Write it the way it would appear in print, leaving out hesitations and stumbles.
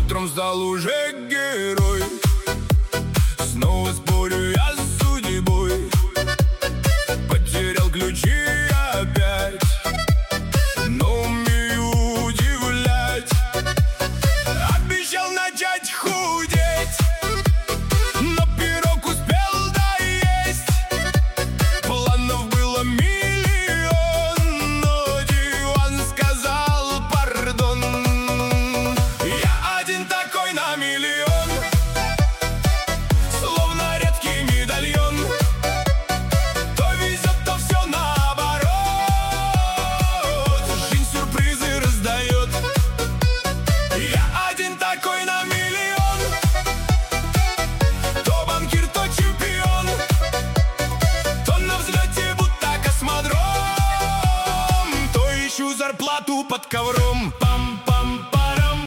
утром стал уже герой. Снова спорю я с судьбой, потерял ключи опять, но умею удивлять. Обещал начать худеть, но пирог успел доесть. Планов было миллион, но диван сказал пардон. Я один такой на миллион, словно редкий медальон. То везет, то все наоборот. Жизнь сюрпризы раздает. Я один такой на миллион. То банкир, то чемпион, то на взлете, будто космодром, то ищу зарплату под ковром.